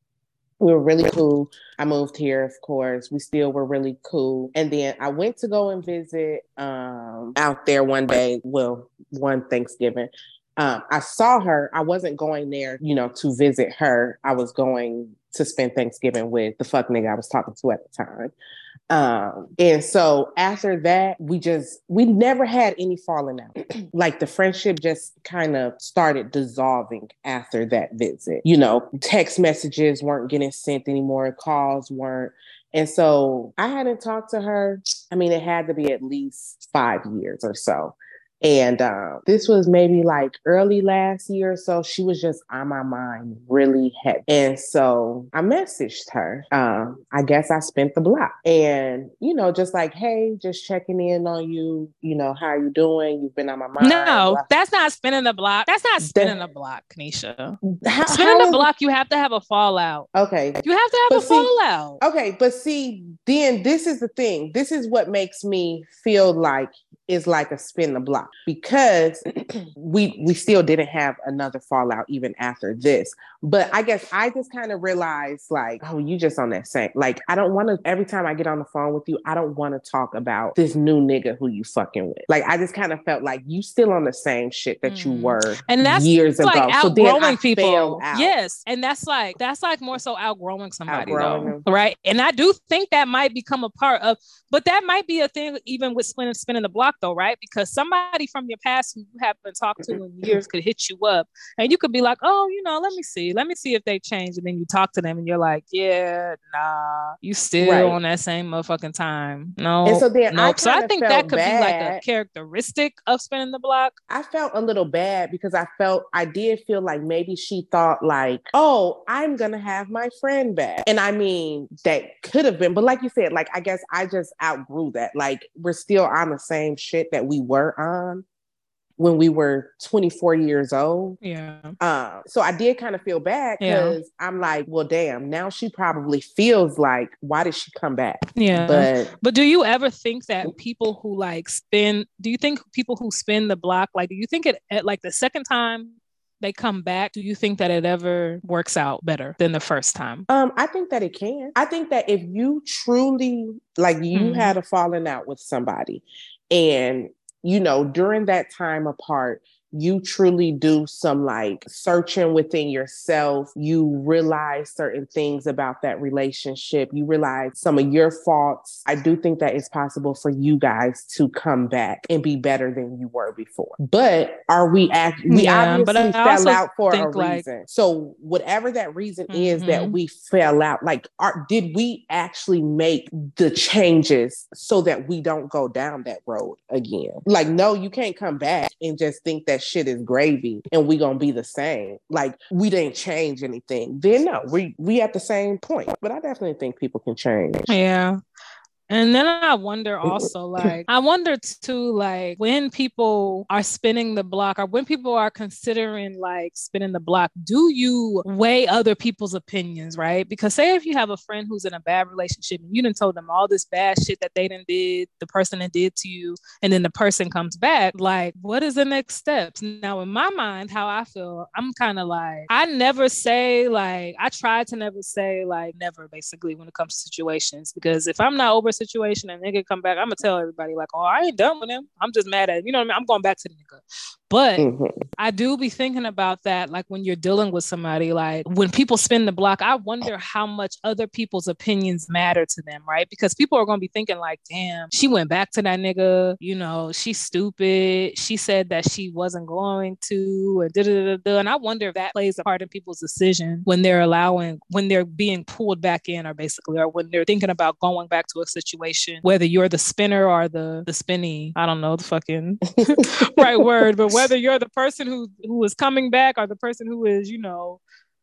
We were really cool. I moved here, of course. We still were really cool. And then I went to go and visit um, out there one day, well, one Thanksgiving. Um, I saw her. I wasn't going there, you know, to visit her. I was going to spend Thanksgiving with the fuck nigga I was talking to at the time. Um, and so after that, we just, we never had any falling out. Like the friendship just kind of started dissolving after that visit. You know, text messages weren't getting sent anymore, calls weren't. And so I hadn't talked to her. I mean, it had to be at least five years or so. And um, this was maybe like early last year or so. She was just on my mind really heavy. And so I messaged her. Um, I guess I spent the block. And, you know, just like, hey, just checking in on you. You know, how are you doing? You've been on my mind. No, blah. That's not spinning the block. That's not spinning the, the block, Kanisha. How, spinning how the block, you have to have a fallout. Okay. You have to have but a see, fallout. Okay, but see, then this is the thing. This is what makes me feel like is like a spin the block, because we we still didn't have another fallout even after this. But I guess I just kind of realized like, oh, you just on that same, like, I don't want to, every time I get on the phone with you, I don't want to talk about this new nigga who you fucking with. Like, I just kind of felt like you still on the same shit that mm. you were and that's years like ago. Outgrowing so then I people. Yes. And that's like, that's like more so outgrowing somebody outgrowing though. Them. Right. And I do think that might become a part of, but that might be a thing even with spinning, spinning the block though, right? Because somebody from your past who you haven't talked to in years could hit you up and you could be like, oh, you know, let me see. Let me see if they changed. And then you talk to them and you're like, yeah, nah, you still right. on that same motherfucking time. No. And so then nope. I So I think that could bad. be like a characteristic of spinning the block. I felt a little bad because I felt, I did feel like maybe she thought like, oh, I'm going to have my friend back. And I mean, that could have been, but like you said, like, I guess I just outgrew that. Like, we're still on the same shit that we were on when we were twenty-four years old. Yeah. Um, so I did kind of feel bad because yeah. I'm like, well, damn, now she probably feels like, why did she come back? Yeah. But but do you ever think that people who like spin, do you think people who spin the block, like, do you think it at like the second time they come back, do you think that it ever works out better than the first time? Um, I think that it can. I think that if you truly, like, you mm. had a falling out with somebody and, you know, during that time apart, you truly do some like searching within yourself. You realize certain things about that relationship. You realize some of your faults. I do think that it's possible for you guys to come back and be better than you were before. But are we act- we yeah, obviously fell out for a like- reason. So whatever that reason mm-hmm. is that we fell out, like, are, did we actually make the changes so that we don't go down that road again? Like, no, you can't come back and just think that shit is gravy and we gonna be the same. Like, we didn't change anything. Then no, we we at the same point. But I definitely think people can change. Yeah. And then I wonder also, like, I wonder too, like, when people are spinning the block or when people are considering like spinning the block, do you weigh other people's opinions, right? Because say if you have a friend who's in a bad relationship and you done told them all this bad shit that they done did, the person that did to you, and then the person comes back, like, what is the next steps? Now, in my mind, how I feel, I'm kind of like, I never say like, I try to never say like never, basically, when it comes to situations, because if I'm not over situation and nigga come back, I'm gonna tell everybody like, oh, I ain't done with him. I'm just mad at him. You know what I mean? I'm going back to the nigga. But Mm-hmm. I do be thinking about that, like when you're dealing with somebody, like when people spin the block, I wonder how much other people's opinions matter to them, right? Because people are going to be thinking like, damn, she went back to that nigga, you know, she's stupid. She said that she wasn't going to, and da da da. And I wonder if that plays a part in people's decision when they're allowing, when they're being pulled back in, or basically, or when they're thinking about going back to a situation, whether you're the spinner or the the spinny, I don't know the fucking right word, but whether you're the person who who is coming back or the person who is, you know,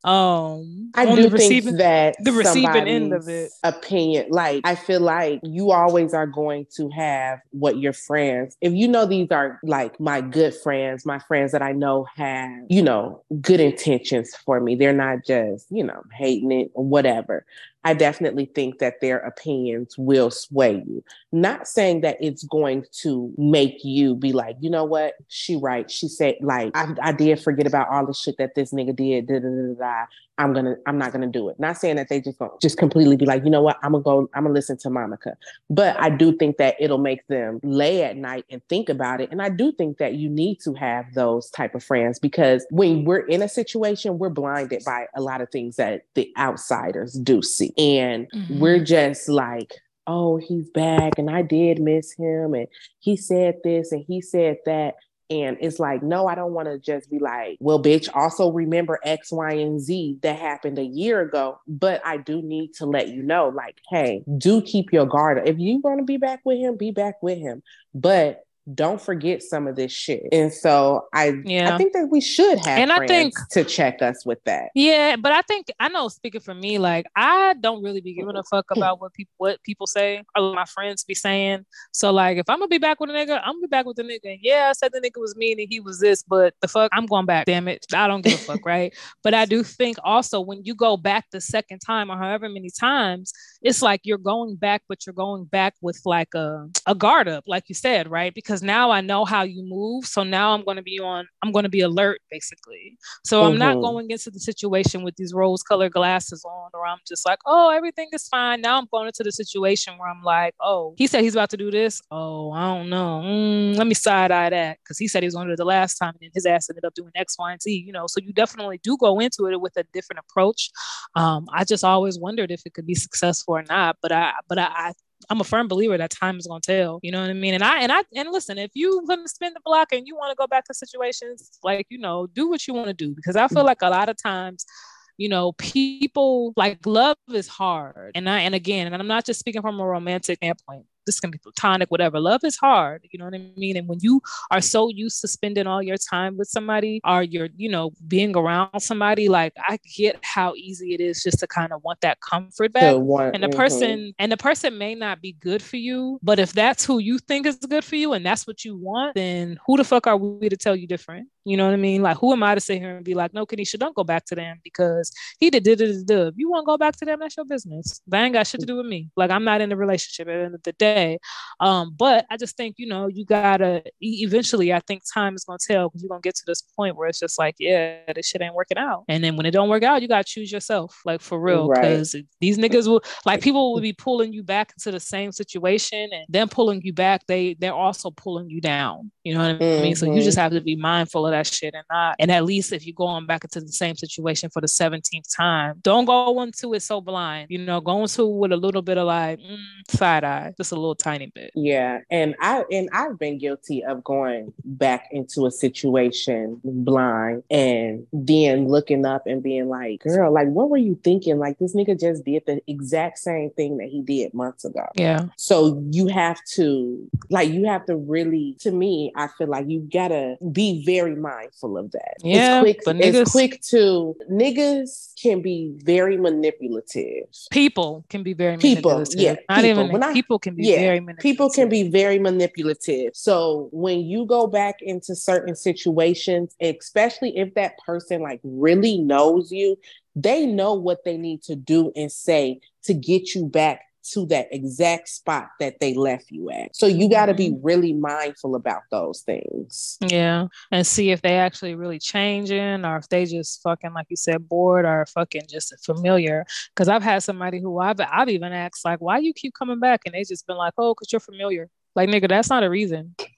um I on do the think receiving that the receiving end of it. somebody's opinion, like I feel like you always are going to have what your friends, if you know these are like my good friends, my friends that I know have, you know, good intentions for me. They're not just, you know, hating it or whatever. I definitely think that their opinions will sway you. Not saying that it's going to make you be like, you know what, she right. She said, like, I, I did forget about all the shit that this nigga did. Da, da, da, da. I'm gonna, I'm not gonna do it. Not saying that they just gonna just completely be like, you know what, I'm gonna go, I'm gonna listen to Monica. But I do think that it'll make them lay at night and think about it. And I do think that you need to have those type of friends, because when we're in a situation, we're blinded by a lot of things that the outsiders do see. And mm-hmm. we're just like, oh, he's back and I did miss him. And he said this and he said that. And it's like, no, I don't want to just be like, well, bitch, also remember X, Y, and Z that happened a year ago. But I do need to let you know, like, hey, do keep your guard up. If you want to be back with him, be back with him. But don't forget some of this shit. And so I yeah. I think that we should have and friends I think, to check us with that. Yeah, but I think, I know speaking for me, like I don't really be giving a fuck about what people what people say or my friends be saying. So like if I'm gonna be back with a nigga, I'm gonna be back with the nigga. And yeah, I said the nigga was mean and he was this, but the fuck, I'm going back. Damn it. I don't give a fuck, right? But I do think also when you go back the second time or however many times, it's like you're going back, but you're going back with like a, a guard up, like you said, right? Because now I know how you move. So now I'm going to be on, I'm going to be alert basically. So mm-hmm. I'm not going into the situation with these rose colored glasses on, or I'm just like, oh, everything is fine. Now I'm going into the situation where I'm like, oh, he said he's about to do this. Oh, I don't know. Mm, let me side eye that. Cause he said he was going to do it the last time and his ass ended up doing X, Y, and Z, you know? So you definitely do go into it with a different approach. Um, I just always wondered if it could be successful or not, but I, but I, I I'm a firm believer that time is going to tell, you know what I mean? And I, and I, and listen, if you want to spin the block and you want to go back to situations, like, you know, do what you want to do, because I feel like a lot of times, you know, people like love is hard. And I, and again, and I'm not just speaking from a romantic standpoint. This can be platonic, whatever. Love is hard. You know what I mean? And when you are so used to spending all your time with somebody or you're, you know, being around somebody, like I get how easy it is just to kind of want that comfort back. Want, and the mm-hmm. person, and the person may not be good for you, but if that's who you think is good for you and that's what you want, then who the fuck are we to tell you different? You know what I mean? Like, who am I to sit here and be like, no, Kanisha, don't go back to them because he did it. If you want to go back to them, that's your business. That ain't got shit to do with me. Like, I'm not in a relationship at the end of the day. Um, but I just think, you know, you gotta eventually, I think time is gonna tell, because you're gonna get to this point where it's just like, yeah, this shit ain't working out. And then when it don't work out, you gotta choose yourself, like for real. Because right. these niggas will, like, people will be pulling you back into the same situation, and then pulling you back, they they're also pulling you down. You know what I mm-hmm. mean? So you just have to be mindful of that shit, and not, and at least if you're going back into the same situation for the seventeenth time, don't go into it so blind. You know, go into it with a little bit of like mm, side eye, just a little tiny bit. Yeah. And I and I've been guilty of going back into a situation blind and then looking up and being like, girl, like what were you thinking? Like this nigga just did the exact same thing that he did months ago. Yeah. So you have to like you have to really, to me, I feel like you gotta be very mindful of that. Yeah. It's quick, but it's niggas, quick to niggas can be very manipulative. People can be very people, manipulative. Yeah. Not people. even I, people can be yeah, very manipulative. People can be very manipulative. So when you go back into certain situations, especially if that person like really knows you, they know what they need to do and say to get you back to that exact spot that they left you at. So you got to be really mindful about those things. Yeah. And see if they actually really changing, or if they just fucking, like you said, bored, or fucking just familiar. Because I've had somebody who I've, I've even asked, like, why you keep coming back? And they just been like, oh, because you're familiar. Like, nigga, that's not a reason.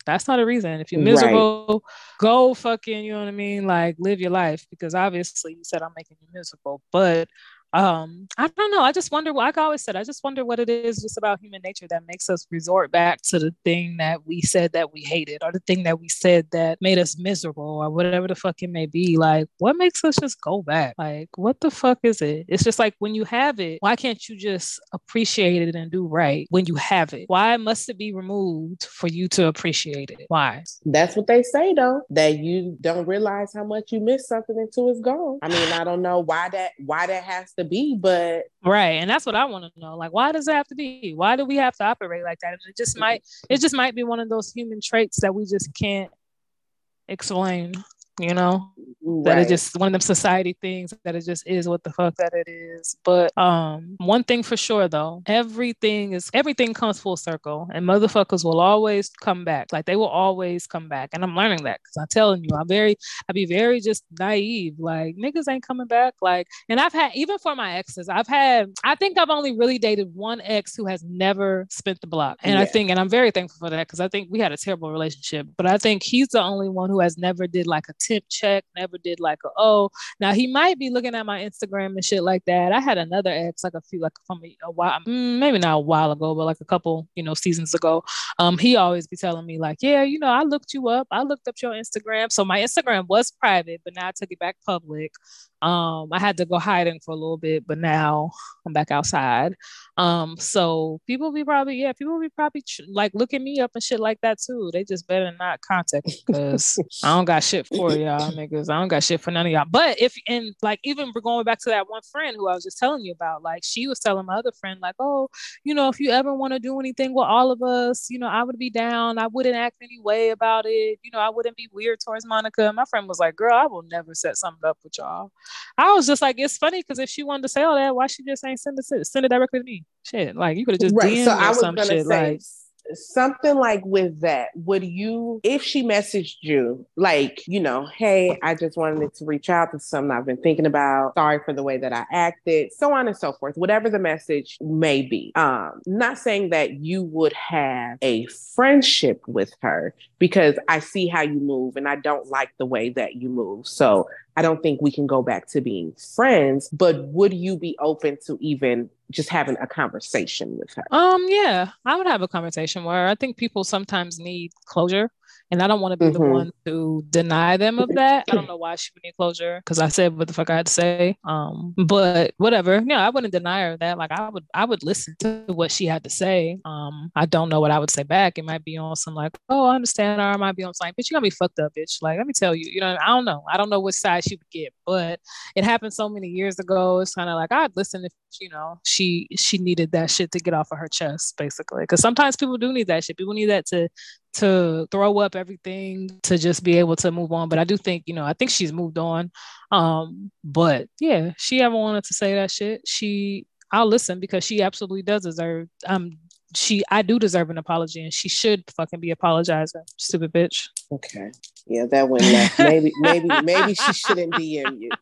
That's not a reason. If you're Right. miserable, go fucking, you know what I mean? Like live your life, because obviously you said I'm making you miserable. But um, I don't know. I just wonder, like I always said, I just wonder what it is just about human nature that makes us resort back to the thing that we said that we hated, or the thing that we said that made us miserable, or whatever the fuck it may be. Like, what makes us just go back? Like, what the fuck is it? It's just like when you have it, why can't you just appreciate it and do right when you have it? Why must it be removed for you to appreciate it? Why? That's what they say though, that you don't realize how much you miss something until it's gone. I mean, I don't know why that why that has to be, but right. And that's what I want to know. Like, why does it have to be? Why do we have to operate like that? And it just might it just might be one of those human traits that we just can't explain, you know? That right. it just one of them society things that it just is what the fuck that it is. But um one thing for sure though, everything is everything comes full circle, and motherfuckers will always come back. Like they will always come back. And I'm learning that because I'm telling you, I'm very I be very just naive. Like niggas ain't coming back. Like, and I've had, even for my exes, I've had I think I've only really dated one ex who has never spent the block. And Yeah. I think, and I'm very thankful for that, because I think we had a terrible relationship. But I think he's the only one who has never did like a temp check, never did like a, oh, now he might be looking at my Instagram and shit like that. I had another ex like a few, like from a, a while, maybe not a while ago, but like a couple, you know, seasons ago. Um, he always be telling me like, yeah, you know, I looked you up. I looked up your Instagram. So my Instagram was private, but now I took it back public. Um, I had to go hiding for a little bit, but now I'm back outside. Um, so people be probably, yeah, people be probably tr- like looking me up and shit like that too. They just better not contact me, because I don't got shit for y'all niggas. I don't got shit for none of y'all. But if, and like, even we're going back to that one friend who I was just telling you about, like she was telling my other friend, like, oh, you know, if you ever want to do anything with all of us, you know, I would be down. I wouldn't act any way about it. You know, I wouldn't be weird towards Monica. My friend was like, girl, I will never set something up with y'all. I was just like, it's funny because if she wanted to say all that, why she just ain't send it send it directly to me? Shit, like you could have just right. D M'd So me I or was some gonna shit. say Like something like with that. Would you, if she messaged you, like, you know, hey, I just wanted to reach out to something I've been thinking about. Sorry for the way that I acted, so on and so forth. Whatever the message may be. Um, not saying that you would have a friendship with her, because I see how you move and I don't like the way that you move. So I don't think we can go back to being friends, but would you be open to even just having a conversation with her? Um, yeah, I would have a conversation where I think people sometimes need closure, and I don't want to be the Mm-hmm. one to deny them of that. I don't know why she would need closure, because I said what the fuck I had to say. Um, but whatever. Yeah, I wouldn't deny her that. Like I would, I would listen to what she had to say. Um, I don't know what I would say back. It might be on some like, oh, I understand, or it might be on something, bitch, you got me fucked up, bitch. Like, let me tell you, you know, I don't know. I don't know which side she would get, but it happened so many years ago. It's kind of like I'd listen if, you know, she she needed that shit to get off of her chest, basically. Because sometimes people do need that shit. People need that to to throw up everything, to just be able to move on. But I do think, you know, I think she's moved on. Um, but yeah, she ever wanted to say that shit, she I'll listen, because she absolutely does deserve um she I do deserve an apology, and she should fucking be apologizing, stupid bitch. Okay. Yeah, that went left. Maybe, maybe, maybe she shouldn't D M you.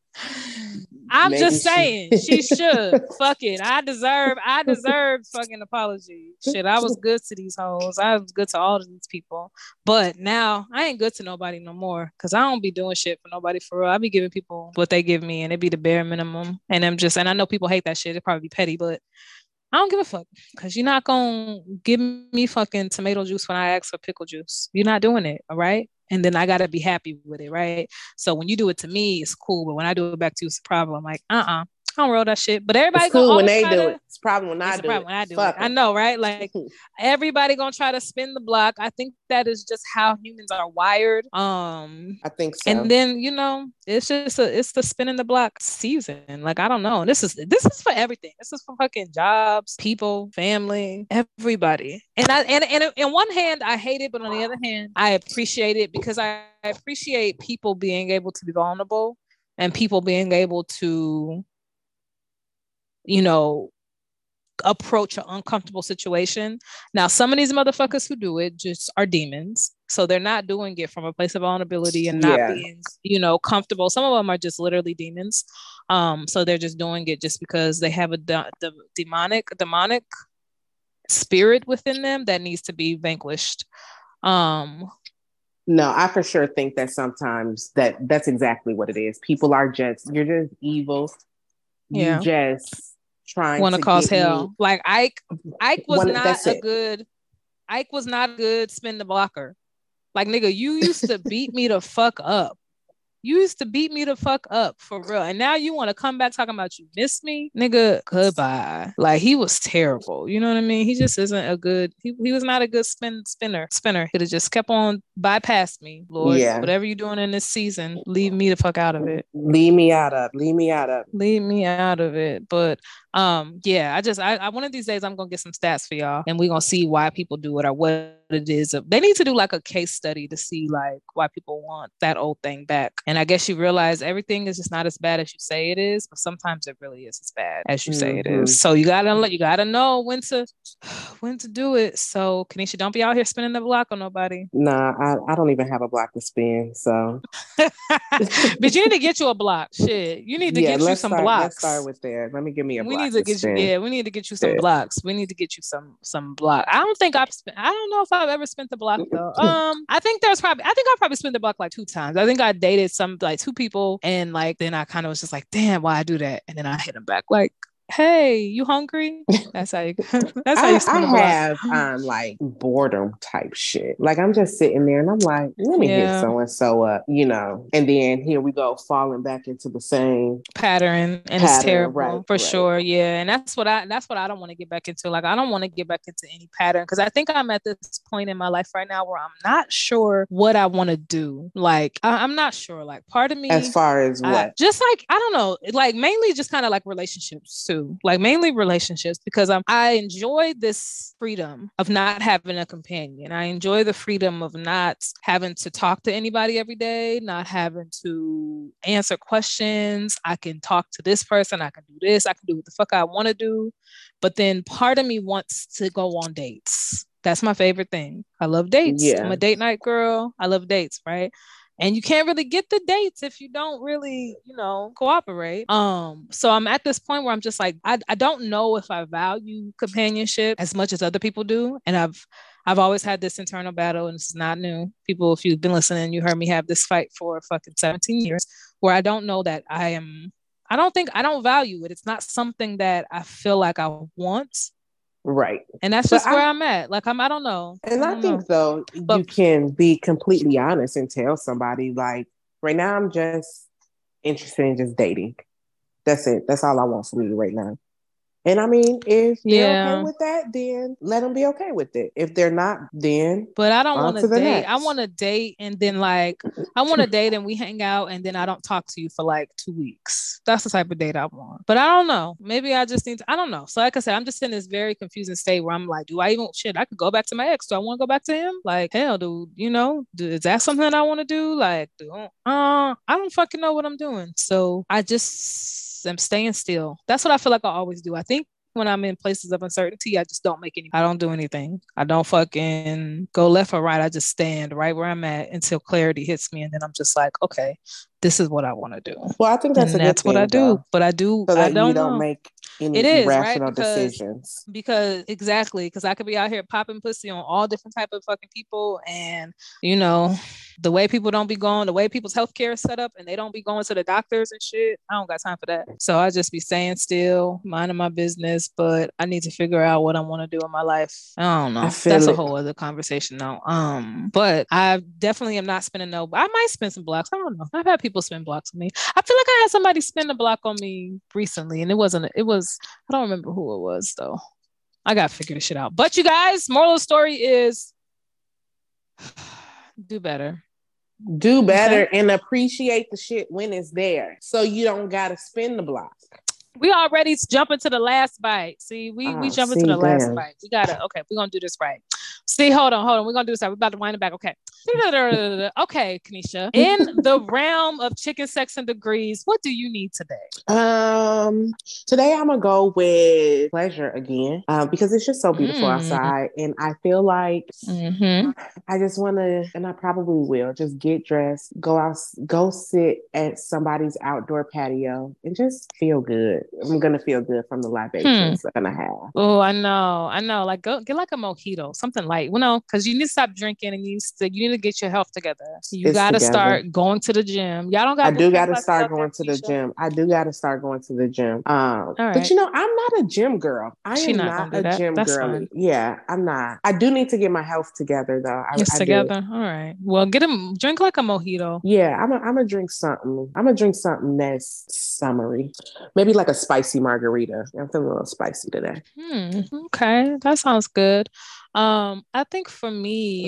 I'm Maybe just she- saying she should. Fuck it. I deserve I deserve fucking apology. Shit, I was good to these hoes. I was good to all of these people. But now I ain't good to nobody no more, because I don't be doing shit for nobody for real. I be giving people what they give me, and it be the bare minimum. And I'm just, and I know people hate that shit. It probably be petty, but I don't give a fuck, because you're not gonna give me fucking tomato juice when I ask for pickle juice. You're not doing it, all right? And then I gotta be happy with it, right? So when you do it to me, it's cool, but when I do it back to you, it's a problem. I'm like, uh-uh, I don't roll that shit. But everybody it's gonna cool when always they try do to, it. It's a problem when I it's a do problem it. when I do Fuck it. I 'em. know, right? Like everybody gonna try to spin the block. I think that is just how humans are wired. Um, I think so. and then, you know, it's just a, it's the spinning the block season. Like I don't know. This is this is for everything. This is for fucking jobs, people, family, everybody. And I and and on one hand I hate it, but on the other hand I appreciate it, because I, I appreciate people being able to be vulnerable, and people being able to, you know, approach an uncomfortable situation. Now, some of these motherfuckers who do it just are demons. So they're not doing it from a place of vulnerability and not Yeah. being, you know, comfortable. Some of them are just literally demons. Um, so they're just doing it just because they have a de- de- demonic, demonic spirit within them that needs to be vanquished. Um, no, I for sure think that sometimes that that's exactly what it is. People are just, you're just evil. Yeah. You just trying want to cause hell. me... Like Ike, Ike was One, not a it. good, Ike was not a good spin the blocker. Like, nigga, you used to beat me the fuck up. You used to beat me the fuck up for real. And now you want to come back talking about you miss me? Nigga, goodbye. Like, he was terrible. You know what I mean? He just isn't a good, he, he was not a good spin spinner. Spinner. He'd have just kept on bypassed me. Lord, yeah. Whatever you're doing in this season, leave me the fuck out of it. Leave me out of Leave me out of Leave me out of it. But um, yeah, I just, I, I one of these days I'm going to get some stats for y'all and we're going to see why people do it or what it is. They need to do like a case study to see like why people want that old thing back. And I guess you realize everything is just not as bad as you say it is, but sometimes it really is as bad as you mm-hmm. say it is. So you gotta you gotta know when to when to do it. So Kanisha, don't be out here spinning the block on nobody. Nah, I, I don't even have a block to spin. So but you need to get you a block. Shit. You need to yeah, get you some start, blocks. Let's start with there. Let me give me a we block. Need to, to get spin. you yeah, we need to get you some yeah. blocks. We need to get you some some block. I don't think I've spent I don't know if I've ever spent the block though. Um I think there's probably I think I probably spent the block like two times. I think I dated some like two people and like then I kind of was just like, damn, why I do that? And then I hit them back like, hey, you hungry? That's how you that's how I, you spend I the have um like boredom type shit. Like I'm just sitting there and I'm like, let me yeah. hit so and so up, you know. And then here we go, falling back into the same pattern, and pattern, it's terrible right, for right. sure. Yeah, and that's what I that's what I don't want to get back into. Like I don't want to get back into any pattern because I think I'm at this point in my life right now where I'm not sure what I want to do. Like I, I'm not sure. Like part of me, as far as what, I, just like I don't know, like mainly just kind of like relationships too. Like mainly relationships because I'm, I enjoy this freedom of not having a companion. I enjoy the freedom of not having to talk to anybody every day, not having to answer questions. I can talk to this person. I can do this. I can do what the fuck I want to do. But then part of me wants to go on dates. That's my favorite thing. I love dates. Yeah. I'm a date night girl. I love dates, right? And you can't really get the dates if you don't really, you know, cooperate. Um, so I'm at this point where I'm just like, I, I don't know if I value companionship as much as other people do. And I've I've always had this internal battle, and it's not new. People, if you've been listening, you heard me have this fight for fucking seventeen years where I don't know that I am, I don't think, I don't value it. It's not something that I feel like I want. Right. And that's just but where I, I'm at. Like, I'm, I don't know. And I, I think, know. though, but, you can be completely honest and tell somebody, like, right now, I'm just interested in just dating. That's it. That's all I want from you right now. And I mean, if they're yeah. okay with that, then let them be okay with it. If they're not, then but I don't want to date. Next. I want to date and then like I want to date and we hang out and then I don't talk to you for like two weeks. That's the type of date I want. But I don't know. Maybe I just need to. I don't know. So like I said, I'm just in this very confusing state where I'm like, do I even shit? I could go back to my ex. Do I want to go back to him? Like hell, dude. You know, do, is that something that I want to do? Like, do, uh, I don't fucking know what I'm doing. So I just. I'm staying still. That's what I feel like I always do. I think when I'm in places of uncertainty, I just don't make any, I don't do anything. I don't fucking go left or right. I just stand right where I'm at until clarity hits me. And then I'm just like, okay, this is what I want to do. Well, I think that's and a that's good thing, what I do. though, but I do, so that I don't, you don't know. make any it is, rational right? because, decisions. Because exactly, because I could be out here popping pussy on all different type of fucking people. And, you know, the way people don't be going, the way people's healthcare is set up and they don't be going to the doctors and shit. I don't got time for that. So I just be staying still, minding my business, but I need to figure out what I want to do in my life. I don't know. That's it. A whole other conversation now. Um, but I definitely am not spending no, I might spend some blocks. I don't know. I've had people spend blocks on me. I feel like I had somebody spend a block on me recently and it wasn't, it was, I don't remember who it was though. I got to figure this shit out. But you guys, moral of the story is do better. Do better okay. And appreciate the shit when it's there. So you don't got to spin the block. We already jumping to the last bite. See, we oh, we jumping to the damn. last bite. We got to, okay, we're going to do this right. See, hold on, hold on. We're going to do this right. We're about to wind it back. Okay. Okay, Kanisha. In the realm of chicken, sex, and degrees, what do you need today? Um, today I'm gonna go with pleasure again, uh, because it's just so beautiful Mm. outside, and I feel like Mm-hmm. I just want to, and I probably will, just get dressed, go out, go sit at somebody's outdoor patio, and just feel good. I'm gonna feel good from the libations Hmm. I'm gonna have. Oh, I know, I know. Like, go get like a mojito, something light. You know, because you need to stop drinking and you need to you need to get your health together. You It's got to together. start going to the gym. Y'all don't I got boot do got camp to classes start out there, going to the Keisha? gym. I do got to start going to the gym. Um, All but right. you know, I'm not a gym girl. I She am not not gonna do a that. gym That's girly. fine. Yeah, I'm not. I do need to get my health together though. I, It's I do. together. All right. Well, get him drink like a mojito. Yeah, I'm a, I'm gonna drink something. I'm gonna drink something that's summery. Maybe like a spicy margarita. I'm feeling a little spicy today. Hmm. Okay, that sounds good. Um, I think for me,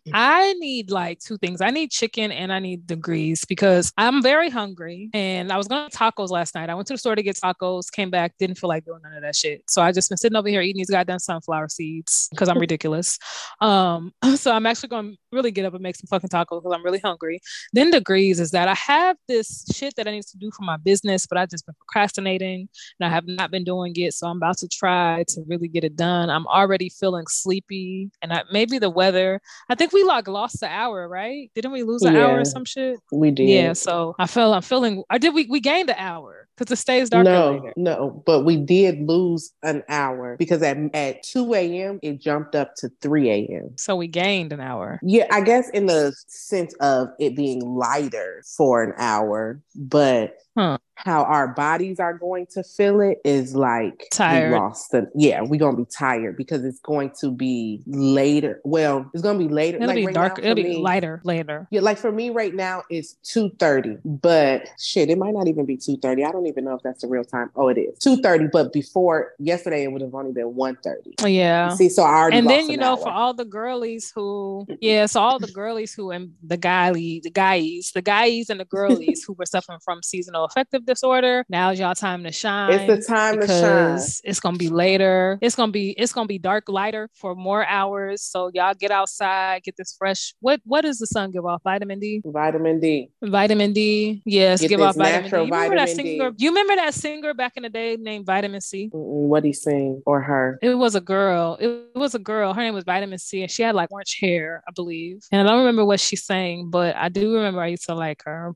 I need like two things. I need chicken and I need degrees because I'm very hungry. And I was going to tacos last night. I went to the store to get tacos, came back, didn't feel like doing none of that shit. So I just been sitting over here eating these goddamn sunflower seeds because I'm ridiculous. Um, so I'm actually going to really get up and make some fucking tacos because I'm really hungry. Then degrees is that I have this shit that I need to do for my business, but I've just been procrastinating and I have not been doing it. So I'm about to try to really get it done. I'm already feeling sleepy and I, maybe the weather. I think we like lost the hour, right? Didn't we lose an hour Yeah, or some shit? we did. Yeah. So I feel I'm feeling. I did. We we gained an hour because it stays darker No, later. no, but we did lose an hour because at, at two a.m. it jumped up to three a.m. So we gained an hour. Yeah, I guess in the sense of it being lighter for an hour, but Huh. how our bodies are going to feel it is like Tired. we lost the yeah, we're gonna be tired because it's going to be later. Well, it's gonna be later. It'll like be right darker. now, It'll for be me, lighter later. Yeah, like for me right now it's two thirty, but shit, it might not even be two thirty. I don't even know if that's the real time. Oh, it is two thirty, but before yesterday it would have only been one thirty. Yeah. See, so I already and lost then you an know hour. for all the girlies who yeah, so all the girlies who and the guy the guys, the guys and the girlies who were suffering from seasonal affective disorder. Now's y'all time to shine. It's the time to shine. It's gonna be later. It's gonna be it's gonna be dark lighter for more hours. So y'all get outside, get this fresh. What what does the sun give off? Vitamin D. Vitamin D. Vitamin D. Yes, Get give this off vitamin D. natural You remember that vitamin singer? D. You remember that singer back in the day named Vitamin C? Mm-mm, what he sing or her? It was a girl. It was a girl. Her name was Vitamin C, and she had like orange hair, I believe. And I don't remember what she sang, but I do remember I used to like her.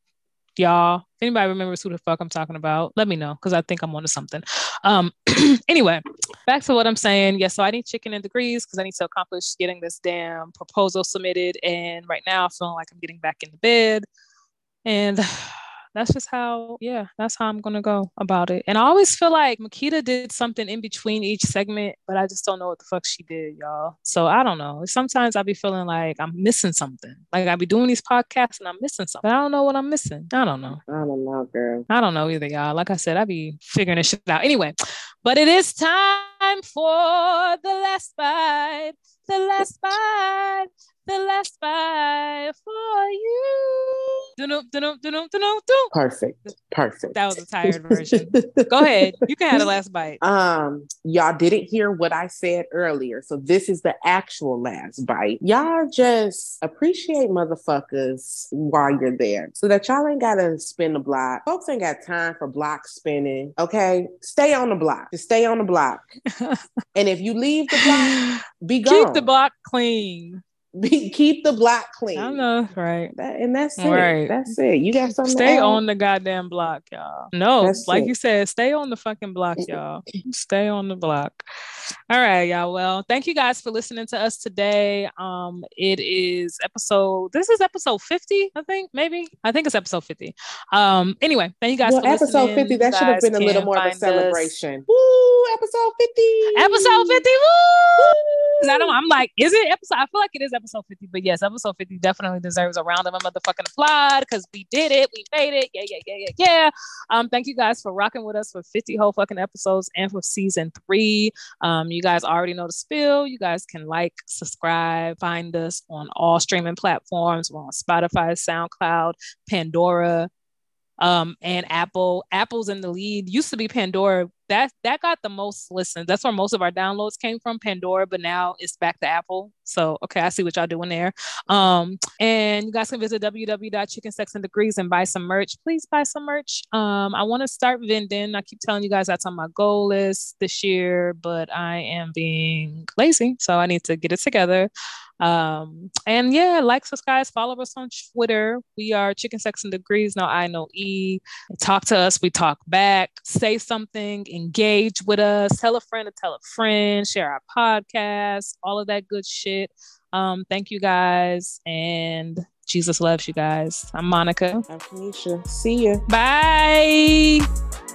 Y'all, if anybody remembers who the fuck I'm talking about, let me know because I think I'm onto something. Um, anyway, back to what I'm saying. Yes, yeah, so I need chicken and degrees because I need to accomplish getting this damn proposal submitted. And right now, I'm feeling like I'm getting back into bed, and that's just how, yeah, that's how I'm gonna go about it. And I always feel like Makita did something in between each segment, but I just don't know what the fuck she did, y'all. So I don't know. Sometimes I be feeling like I'm missing something. Like I be doing these podcasts and I'm missing something. I don't know what I'm missing. I don't know. I don't know, girl. I don't know either, y'all. Like I said, I be figuring this shit out. Anyway, but it is time for the last bite. The last bite. The last bite for you. Dun-dum, dun-dum, dun-dum, dun-dum, dun. Perfect. Perfect. That was a tired version. Go ahead. You can have the last bite. Um, y'all didn't hear what I said earlier. So this is the actual last bite. Y'all just appreciate motherfuckers while you're there so that y'all ain't gotta spin the block. Folks ain't got time for block spinning. Okay. Stay on the block. Just stay on the block. And if you leave the block, be gone. Keep the block clean. Be, keep the block clean. I know, right? That, and that's it. Right. That's it. You got something Stay to add? on the goddamn block, y'all. No, That's like it. you said, stay on the fucking block, y'all. Stay on the block. All right, y'all. Well, thank you guys for listening to us today. Um, it is episode. This is episode fifty, I think. Maybe I think it's episode fifty. Um, anyway, thank you guys well, for episode listening. fifty. That you should have been a little more of a celebration. Us. Woo! Episode fifty. Episode fifty. Woo! I don't. I'm like, is it episode? I feel like it is episode fifty, but yes, episode fifty definitely deserves a round of a motherfucking applause because we did it. We made it. Yeah, yeah, yeah, yeah, yeah. Um, thank you guys for rocking with us for fifty whole fucking episodes and for season three. Um, you guys already know the spiel. You guys can like, subscribe, find us on all streaming platforms. We're on Spotify, SoundCloud, Pandora, um, and Apple. Apple's in the lead. Used to be Pandora. that that got the most listens. That's where most of our downloads came from, Pandora, but now it's back to Apple. So, okay, I see what y'all doing there. Um, and you guys can visit w w w dot chicken sex and degrees and buy some merch. Please buy some merch. Um, I want to start vending. I keep telling you guys that's on my goal list this year, but I am being lazy, so I need to get it together. Um, and yeah, like, subscribe, follow us on Twitter. We are Chicken Sex and Degrees. No I, no E. Talk to us. We talk back. Say something. Engage with us. Tell a friend to tell a friend. Share our podcast. All of that good shit. Um, thank you guys. And Jesus loves you guys. I'm Monica. I'm Kanisha. See ya. Bye.